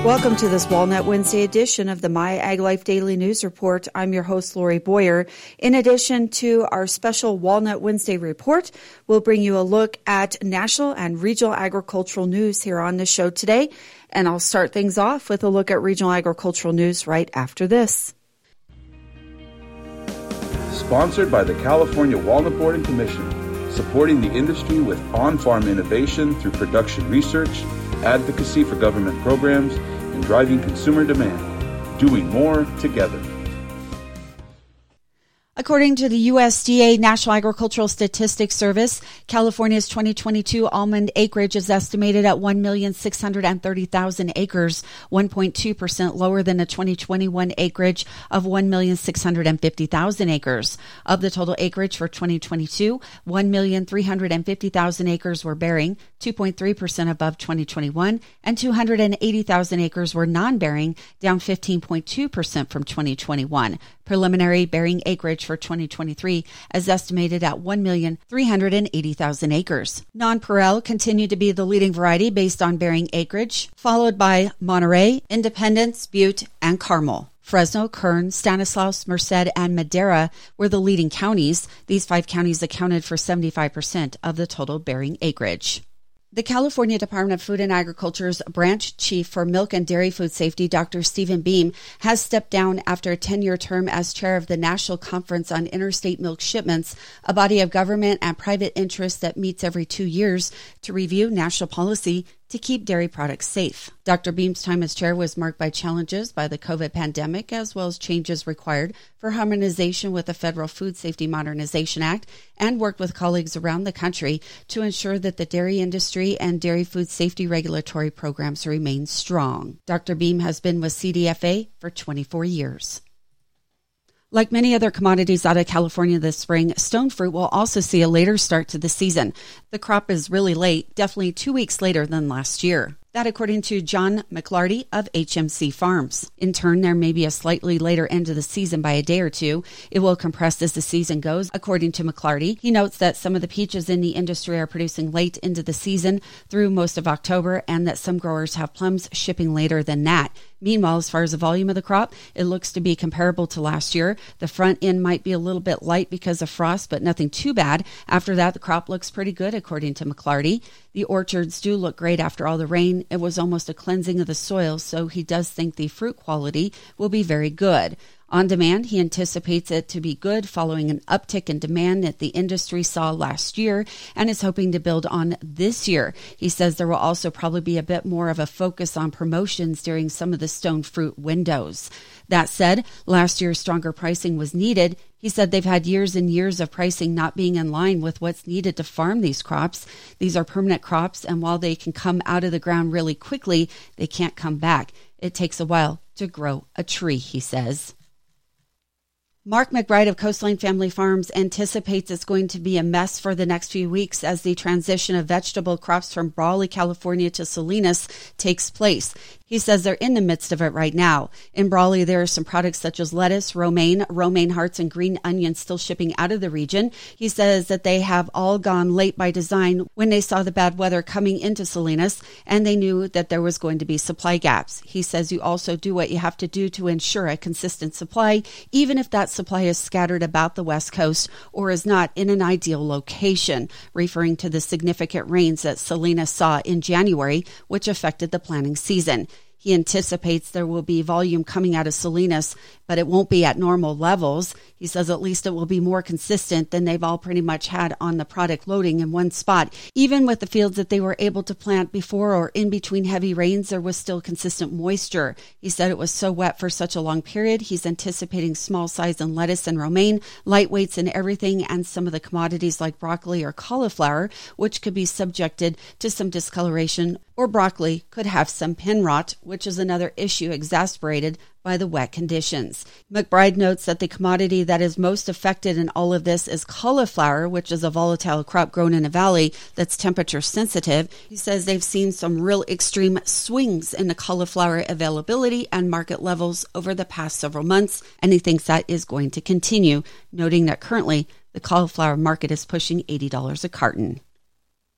Welcome to this Walnut Wednesday edition of the My Ag Life Daily News Report. I'm your host, Lori Boyer. In addition to our special Walnut Wednesday report, we'll bring you a look at national and regional agricultural news here on the show today. And I'll start things off with a look at regional agricultural news right after this. Sponsored by the California Walnut Board and Commission, supporting the industry with on-farm innovation through production research, advocacy for government programs, and driving consumer demand. Doing more together. According to the USDA National Agricultural Statistics Service, California's 2022 almond acreage is estimated at 1,630,000 acres, 1.2% lower than the 2021 acreage of 1,650,000 acres. Of the total acreage for 2022, 1,350,000 acres were bearing, 2.3% above 2021, and 280,000 acres were non-bearing, down 15.2% from 2021. Preliminary bearing acreage for 2023 is estimated at 1,380,000 acres. Nonpareil continued to be the leading variety based on bearing acreage, followed by Monterey, Independence, Butte, and Carmel. Fresno, Kern, Stanislaus, Merced, and Madera were the leading counties. These 5 counties accounted for 75% of the total bearing acreage. The California Department of Food and Agriculture's branch chief for milk and dairy food safety, Dr. Stephen Beam, has stepped down after a 10-year term as chair of the National Conference on Interstate Milk Shipments, a body of government and private interest that meets every 2 years to review national policy to keep dairy products safe. Dr. Beam's time as chair was marked by challenges by the COVID pandemic, as well as changes required for harmonization with the Federal Food Safety Modernization Act, and worked with colleagues around the country to ensure that the dairy industry and dairy food safety regulatory programs remain strong. Dr. Beam has been with CDFA for 24 years. Like many other commodities out of California this spring, stone fruit will also see a later start to the season. The crop is really late, definitely 2 weeks later than last year. That according to John McLarty of HMC Farms. In turn, there may be a slightly later end of the season by a day or two. It will compress as the season goes, according to McLarty. He notes that some of the peaches in the industry are producing late into the season through most of October, and that some growers have plums shipping later than that. Meanwhile, as far as the volume of the crop, it looks to be comparable to last year. The front end might be a little bit light because of frost, but nothing too bad. After that, the crop looks pretty good, according to McLarty. The orchards do look great after all the rain. It was almost a cleansing of the soil, so he does think the fruit quality will be very good. On demand, he anticipates it to be good following an uptick in demand that the industry saw last year and is hoping to build on this year. He says there will also probably be a bit more of a focus on promotions during some of the stone fruit windows. That said, last year's stronger pricing was needed. He said they've had years and years of pricing not being in line with what's needed to farm these crops. These are permanent crops, and while they can come out of the ground really quickly, they can't come back. It takes a while to grow a tree, he says. Mark McBride of Coastline Family Farms anticipates it's going to be a mess for the next few weeks as the transition of vegetable crops from Brawley, California to Salinas takes place. He says they're in the midst of it right now. In Brawley, there are some products such as lettuce, romaine hearts, and green onions still shipping out of the region. He says that they have all gone late by design when they saw the bad weather coming into Salinas, and they knew that there was going to be supply gaps. He says you also do what you have to do to ensure a consistent supply, even if that supply is scattered about the West Coast or is not in an ideal location, referring to the significant rains that Salinas saw in January, which affected the planting season. He anticipates there will be volume coming out of Salinas, but it won't be at normal levels. He says at least it will be more consistent than they've all pretty much had on the product loading in one spot. Even with the fields that they were able to plant before or in between heavy rains, there was still consistent moisture. He said it was so wet for such a long period. He's anticipating small size in lettuce and romaine, lightweights in everything, and some of the commodities like broccoli or cauliflower, which could be subjected to some discoloration, or broccoli could have some pin rot, which is another issue exacerbated by the wet conditions. McBride notes that the commodity that is most affected in all of this is cauliflower, which is a volatile crop grown in a valley that's temperature sensitive. He says they've seen some real extreme swings in the cauliflower availability and market levels over the past several months, and he thinks that is going to continue, noting that currently the cauliflower market is pushing $80 a carton.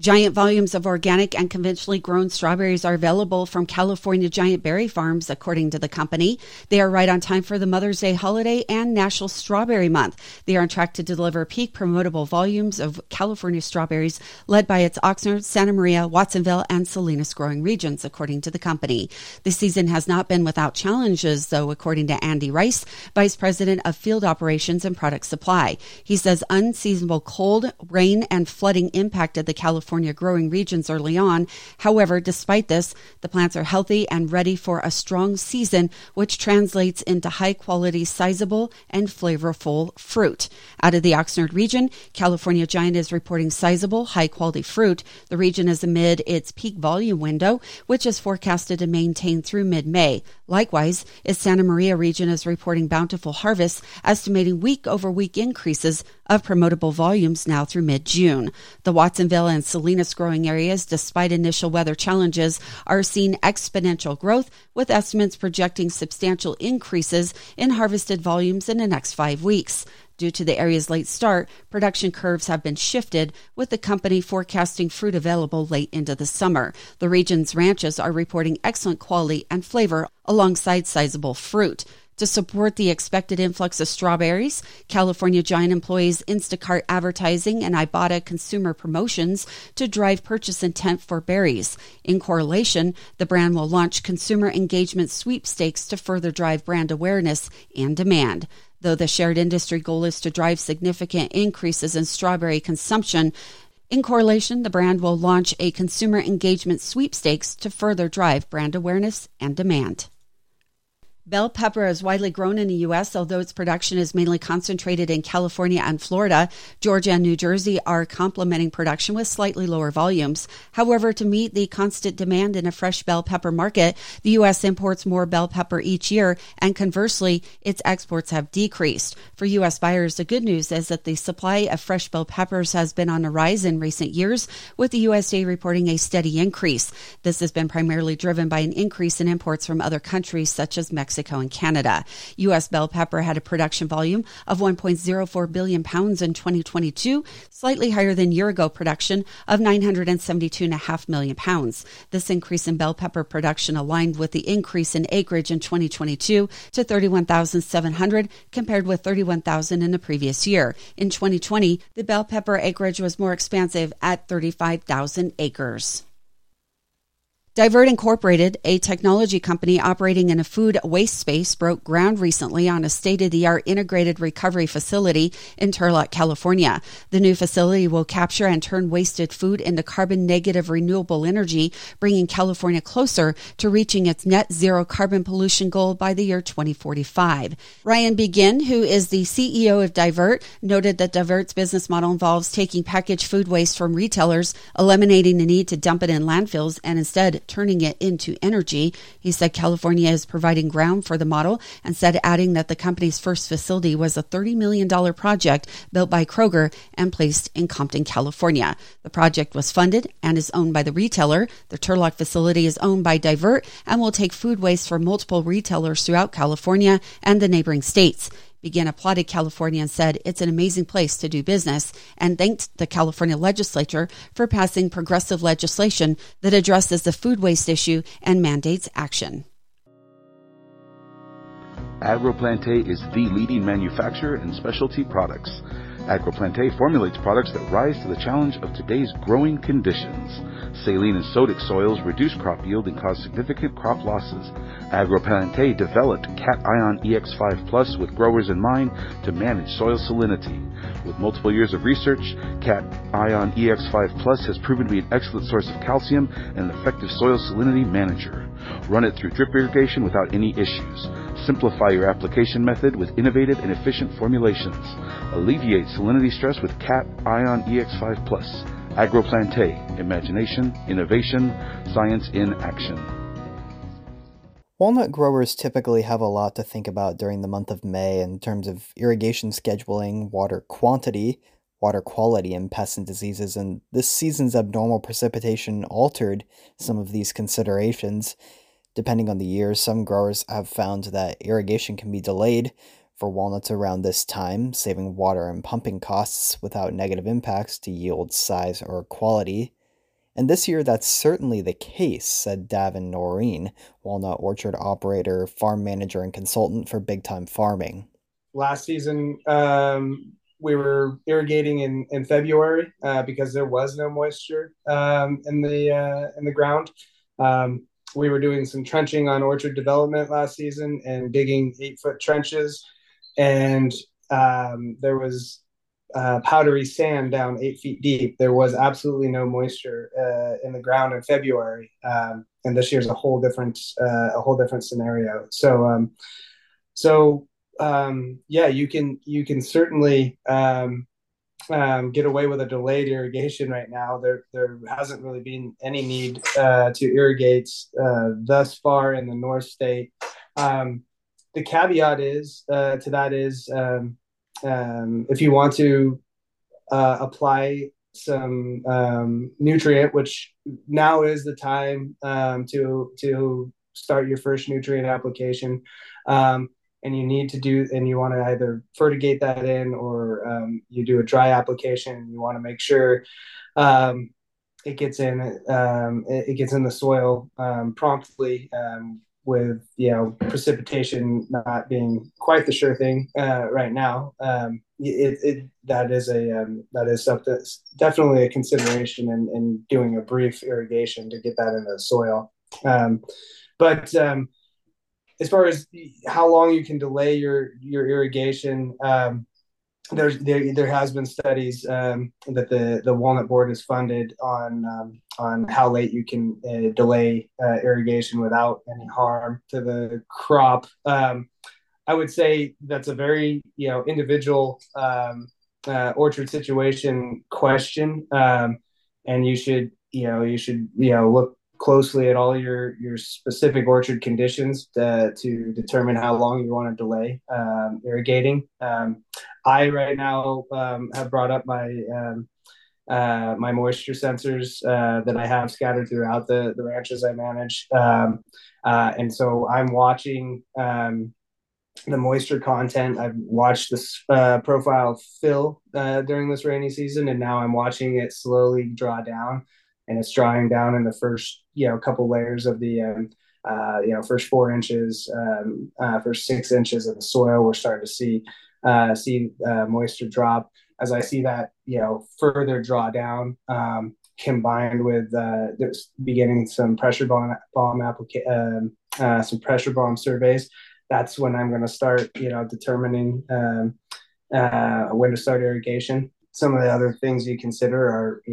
Giant volumes of organic and conventionally grown strawberries are available from California Giant Berry Farms, according to the company. They are right on time for the Mother's Day holiday and National Strawberry Month. They are on track to deliver peak promotable volumes of California strawberries, led by its Oxnard, Santa Maria, Watsonville, and Salinas growing regions, according to the company. The season has not been without challenges, though, according to Andy Rice, Vice President of Field Operations and Product Supply. He says unseasonable cold, rain, and flooding impacted the California growing regions early on. However, despite this, the plants are healthy and ready for a strong season, which translates into high-quality, sizable, and flavorful fruit. Out of the Oxnard region, California Giant is reporting sizable, high-quality fruit. The region is amid its peak volume window, which is forecasted to maintain through mid-May. Likewise, its Santa Maria region is reporting bountiful harvests, estimating week-over-week increases of promotable volumes now through mid-June. The Watsonville and Salinas growing areas, despite initial weather challenges, are seeing exponential growth, with estimates projecting substantial increases in harvested volumes in the next 5 weeks. Due to the area's late start, production curves have been shifted, with the company forecasting fruit available late into the summer. The region's ranches are reporting excellent quality and flavor alongside sizable fruit. To support the expected influx of strawberries, California Giant employs Instacart advertising and Ibotta consumer promotions to drive purchase intent for berries. In correlation, the brand will launch consumer engagement sweepstakes to further drive brand awareness and demand. Though the shared industry goal is to drive significant increases in strawberry consumption, in correlation, the brand will launch a consumer engagement sweepstakes to further drive brand awareness and demand. Bell pepper is widely grown in the U.S., although its production is mainly concentrated in California and Florida. Georgia and New Jersey are complementing production with slightly lower volumes. However, to meet the constant demand in a fresh bell pepper market, the U.S. imports more bell pepper each year, and conversely, its exports have decreased. For U.S. buyers, the good news is that the supply of fresh bell peppers has been on the rise in recent years, with the USDA reporting a steady increase. This has been primarily driven by an increase in imports from other countries such as Mexico and Canada. U.S. bell pepper had a production volume of 1.04 billion pounds in 2022, slightly higher than year-ago production of 972.5 million pounds. This increase in bell pepper production aligned with the increase in acreage in 2022 to 31,700 compared with 31,000 in the previous year. In 2020, the bell pepper acreage was more expansive at 35,000 acres. Divert Incorporated, a technology company operating in a food waste space, broke ground recently on a state-of-the-art integrated recovery facility in Turlock, California. The new facility will capture and turn wasted food into carbon-negative renewable energy, bringing California closer to reaching its net zero carbon pollution goal by the year 2045. Ryan Begin, who is the CEO of Divert, noted that Divert's business model involves taking packaged food waste from retailers, eliminating the need to dump it in landfills, and instead turning it into energy. He said California is providing ground for the model, and said adding that the company's first facility was a $30 million project built by Kroger and placed in Compton, California. The project was funded and is owned by the retailer. The Turlock facility is owned by Divert and will take food waste from multiple retailers throughout California and the neighboring states. Begin applauded California and said it's an amazing place to do business, and thanked the California legislature for passing progressive legislation that addresses the food waste issue and mandates action. Agroplante is the leading manufacturer in specialty products. Agroplante formulates products that rise to the challenge of today's growing conditions. Saline and sodic soils reduce crop yield and cause significant crop losses. Agroplante developed Cation EX5 Plus with growers in mind to manage soil salinity. With multiple years of research, Cation EX5 Plus has proven to be an excellent source of calcium and an effective soil salinity manager. Run it through drip irrigation without any issues. Simplify your application method with innovative and efficient formulations. Alleviate salinity stress with Cation EX5 Plus. Agroplante. Imagination, innovation, science in action. Walnut growers typically have a lot to think about during the month of May in terms of irrigation scheduling, water quantity, water quality, and pests and diseases, and this season's abnormal precipitation altered some of these considerations. Depending on the year, some growers have found that irrigation can be delayed for walnuts around this time, saving water and pumping costs without negative impacts to yield, size, or quality. And this year, that's certainly the case, said Davin Noreen, walnut orchard operator, farm manager, and consultant for Big Time Farming. Last season, we were irrigating in February because there was no moisture in the ground. We were doing some trenching on orchard development last season and digging 8-foot trenches, and there was powdery sand down 8 feet deep. There was absolutely no moisture in the ground in February, and this year's a whole different scenario. Yeah, you can certainly get away with a delayed irrigation right now. There hasn't really been any need to irrigate thus far in the North State. The caveat is to that is if you want to apply some nutrient, which now is the time to start your first nutrient application. And you need to do, and you want to either fertigate that in, or you do a dry application. You want to make sure it gets in the soil promptly, with precipitation not being quite the sure thing right now. That is something that's definitely a consideration in doing a brief irrigation to get that in the soil. But as far as how long you can delay your irrigation, there has been studies that the Walnut Board has funded on how late you can delay irrigation without any harm to the crop. I would say that's a very individual orchard situation question, and you should look closely at all your specific orchard conditions to determine how long you want to delay irrigating. I right now have brought up my my moisture sensors that I have scattered throughout the ranches I manage, and so I'm watching the moisture content. I've watched this profile fill during this rainy season, and now I'm watching it slowly draw down. And it's drying down in the first, couple layers of the, first 4 inches, first 6 inches of the soil. We're starting to see moisture drop. As I see that, further draw down, combined with beginning some pressure bomb surveys, that's when I'm going to start, determining when to start irrigation. Some of the other things you consider are,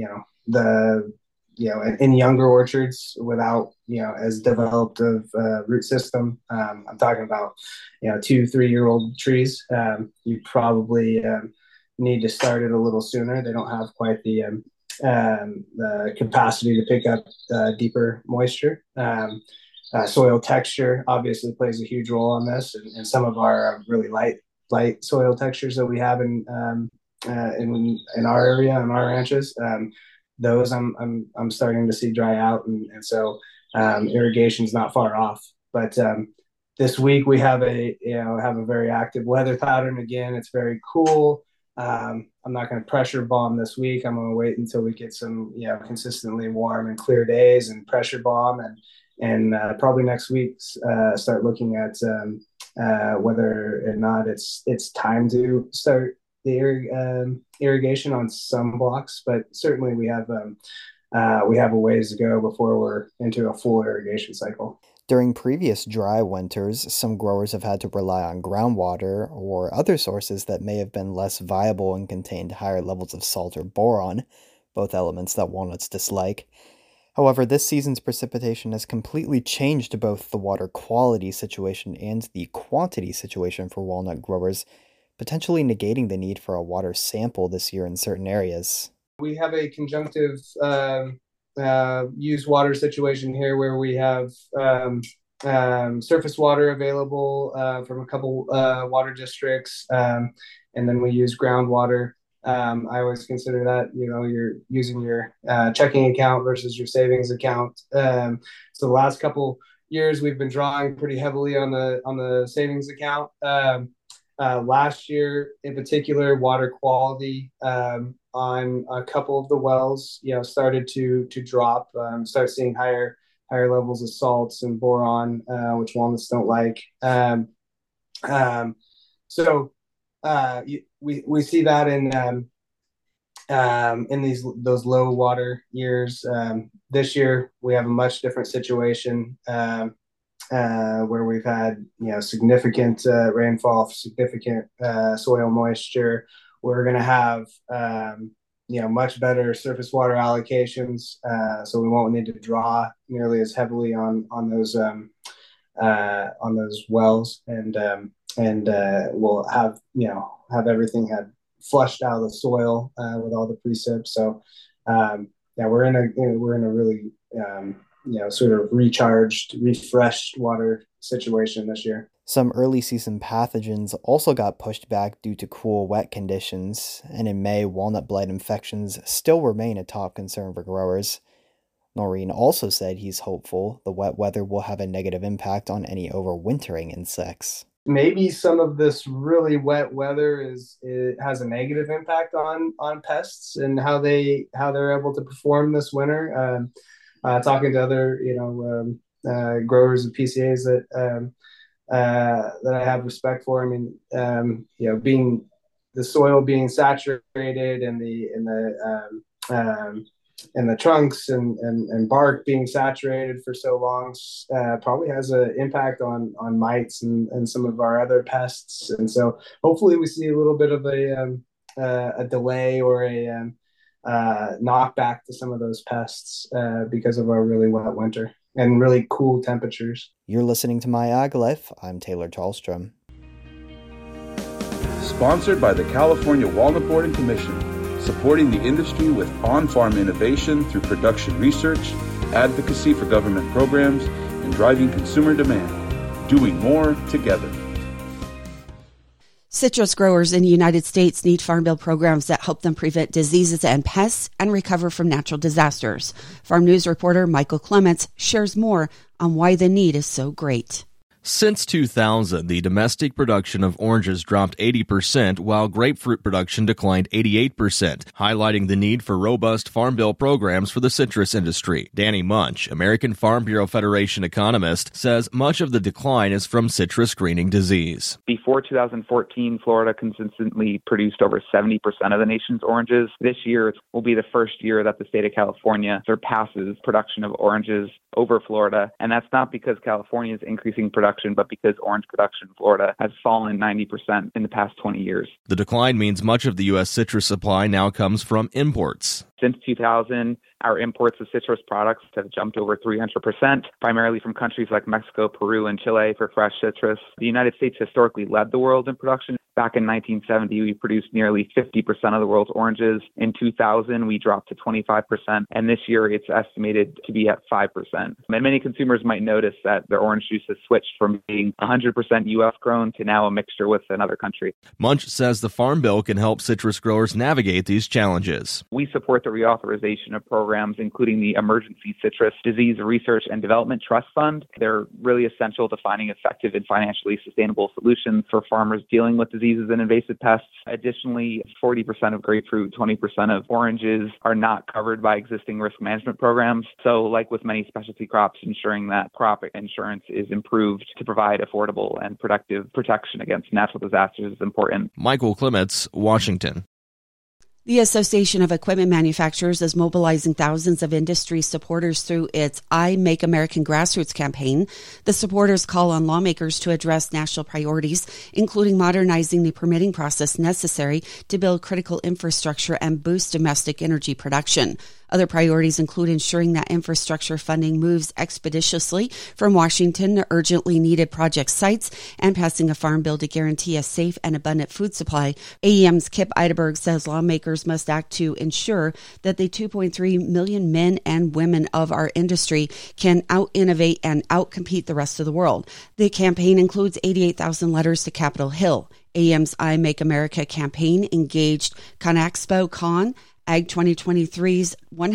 in younger orchards without, as developed of root system. I'm talking about, 2-3-year-old trees. You probably need to start it a little sooner. They don't have quite the capacity to pick up deeper moisture. Soil texture obviously plays a huge role on this, and some of our really light soil textures that we have in our area, in our ranches. Those I'm starting to see dry out, and so irrigation's not far off. But this week we have a very active weather pattern again. It's very cool. I'm not going to pressure bomb this week. I'm going to wait until we get some consistently warm and clear days and pressure bomb, and probably next week start looking at whether or not it's time to start the irrigation on some blocks, but certainly we have a ways to go before we're into a full irrigation cycle. During previous dry winters, some growers have had to rely on groundwater or other sources that may have been less viable and contained higher levels of salt or boron, both elements that walnuts dislike. However, this season's precipitation has completely changed both the water quality situation and the quantity situation for walnut growers, potentially negating the need for a water sample this year in certain areas. We have a conjunctive used water situation here where we have surface water available from a couple water districts, and then we use groundwater. I always consider that, you're using your checking account versus your savings account. So the last couple years we've been drawing pretty heavily on the savings account. Last year, in particular, water quality on a couple of the wells, started to drop. Start seeing higher levels of salts and boron, which walnuts don't like. So we see that in those low water years. This year we have a much different situation where we've had significant rainfall, significant soil moisture. We're going to have much better surface water allocations, so we won't need to draw nearly as heavily on those wells, and we'll have everything had flushed out of the soil with all the precip. So we're in a really sort of recharged, refreshed water situation this year. Some early season pathogens also got pushed back due to cool, wet conditions, and in May, walnut blight infections still remain a top concern for growers. Noreen also said he's hopeful the wet weather will have a negative impact on any overwintering insects. Maybe some of this really wet weather has a negative impact on pests and how they're able to perform this winter. Talking to other growers and PCAs that I have respect for. I mean, being the soil being saturated and the trunks and bark being saturated for so long probably has an impact on mites and some of our other pests. And so hopefully we see a little bit of a delay or a knockback to some of those pests because of our really wet winter and really cool temperatures. You're listening to My Ag Life. I'm Taylor Charlstrom. Sponsored by the California Walnut Board and Commission, supporting the industry with on-farm innovation through production research, advocacy for government programs, and driving consumer demand. Doing more together. Citrus growers in the United States need Farm Bill programs that help them prevent diseases and pests and recover from natural disasters. Farm News reporter Michael Clements shares more on why the need is so great. Since 2000, the domestic production of oranges dropped 80%, while grapefruit production declined 88%, highlighting the need for robust Farm Bill programs for the citrus industry. Danny Munch, American Farm Bureau Federation economist, says much of the decline is from citrus greening disease. Before 2014, Florida consistently produced over 70% of the nation's oranges. This year will be the first year that the state of California surpasses production of oranges over Florida, and that's not because California is increasing production, but because orange production in Florida has fallen 90% in the past 20 years. The decline means much of the U.S. citrus supply now comes from imports. Since 2000, our imports of citrus products have jumped over 300%, primarily from countries like Mexico, Peru, and Chile for fresh citrus. The United States historically led the world in production. Back in 1970, we produced nearly 50% of the world's oranges. In 2000, we dropped to 25%, and this year it's estimated to be at 5%. And many consumers might notice that their orange juice has switched from being 100% U.S. grown to now a mixture with another country. Munch says the Farm Bill can help citrus growers navigate these challenges. We support the reauthorization of programs, including the Emergency Citrus Disease Research and Development Trust Fund. They're really essential to finding effective and financially sustainable solutions for farmers dealing with diseases and invasive pests. Additionally, 40% of grapefruit, 20% of oranges are not covered by existing risk management programs. So like with many specialty crops, ensuring that crop insurance is improved to provide affordable and productive protection against natural disasters is important. Michael Clements, Washington. The Association of Equipment Manufacturers is mobilizing thousands of industry supporters through its I Make American Grassroots campaign. The supporters call on lawmakers to address national priorities, including modernizing the permitting process necessary to build critical infrastructure and boost domestic energy production. Other priorities include ensuring that infrastructure funding moves expeditiously from Washington to urgently needed project sites and passing a farm bill to guarantee a safe and abundant food supply. AEM's Kip Eideberg says lawmakers must act to ensure that the 2.3 million men and women of our industry can out-innovate and out-compete the rest of the world. The campaign includes 88,000 letters to Capitol Hill. AEM's I Make America campaign engaged ConExpo Con, Ag 2023's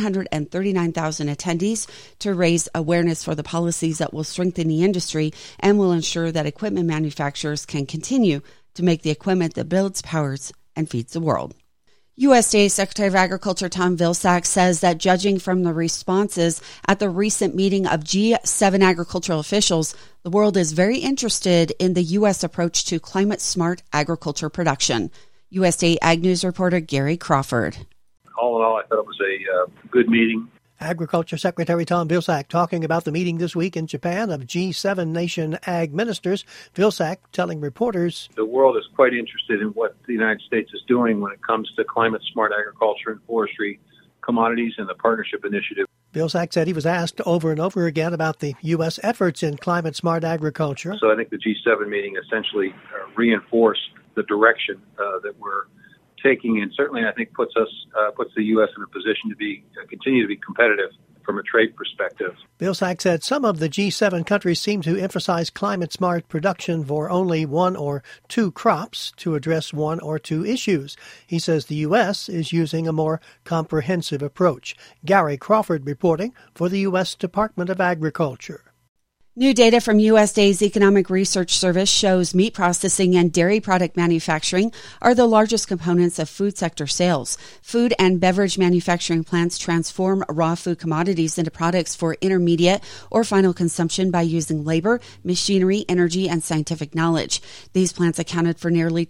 139,000 attendees to raise awareness for the policies that will strengthen the industry and will ensure that equipment manufacturers can continue to make the equipment that builds, powers, and feeds the world. USDA Secretary of Agriculture Tom Vilsack says that judging from the responses at the recent meeting of G7 agricultural officials, the world is very interested in the U.S. approach to climate-smart agriculture production. USDA Ag News reporter Gary Crawford. All in all, I thought it was a good meeting. Agriculture Secretary Tom Vilsack talking about the meeting this week in Japan of G7 nation ag ministers. Vilsack telling reporters, the world is quite interested in what the United States is doing when it comes to climate-smart agriculture and forestry commodities and the partnership initiative. Vilsack said he was asked over and over again about the U.S. efforts in climate-smart agriculture. So I think the G7 meeting essentially reinforced the direction that we're taking, and certainly I think puts the U.S. in a position to continue to be competitive from a trade perspective. Vilsack said some of the G7 countries seem to emphasize climate-smart production for only one or two crops to address one or two issues. He says the U.S. is using a more comprehensive approach. Gary Crawford reporting for the U.S. Department of Agriculture. New data from USDA's Economic Research Service shows meat processing and dairy product manufacturing are the largest components of food sector sales. Food and beverage manufacturing plants transform raw food commodities into products for intermediate or final consumption by using labor, machinery, energy, and scientific knowledge. These plants accounted for nearly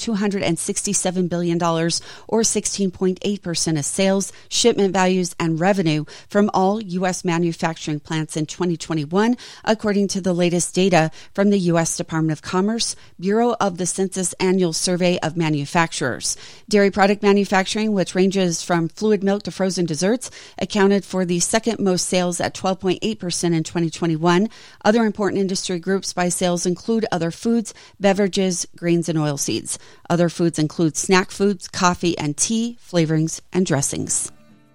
$267 billion, or 16.8% of sales, shipment values, and revenue from all U.S. manufacturing plants in 2021, according to the latest data from the U.S. Department of Commerce, Bureau of the Census Annual Survey of Manufacturers. Dairy product manufacturing, which ranges from fluid milk to frozen desserts, accounted for the second most sales at 12.8% in 2021. Other important industry groups by sales include other foods, beverages, grains, and oilseeds. Other foods include snack foods, coffee and tea, flavorings, and dressings.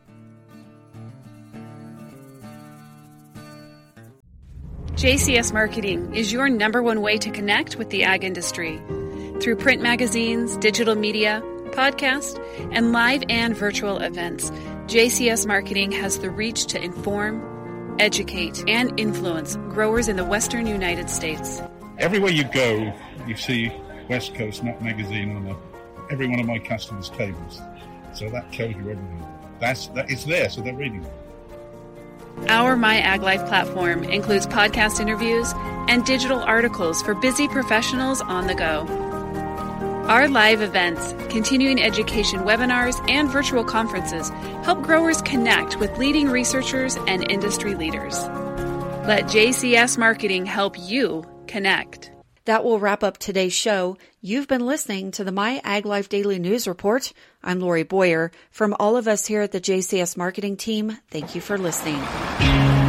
JCS Marketing is your number one way to connect with the ag industry. Through print magazines, digital media, podcast, and live and virtual events, JCS Marketing has the reach to inform, educate, and influence growers in the western United States. Everywhere you go, you see West Coast Nut Magazine on every one of my customers' tables. So that tells you everything. It's there, so they're reading it. Our My Ag Life platform includes podcast interviews and digital articles for busy professionals on the go. Our live events, continuing education webinars, and virtual conferences help growers connect with leading researchers and industry leaders. Let JCS Marketing help you connect. That will wrap up today's show. You've been listening to the My Ag Life Daily News Report. I'm Lori Boyer. From all of us here at the JCS Marketing Team, thank you for listening.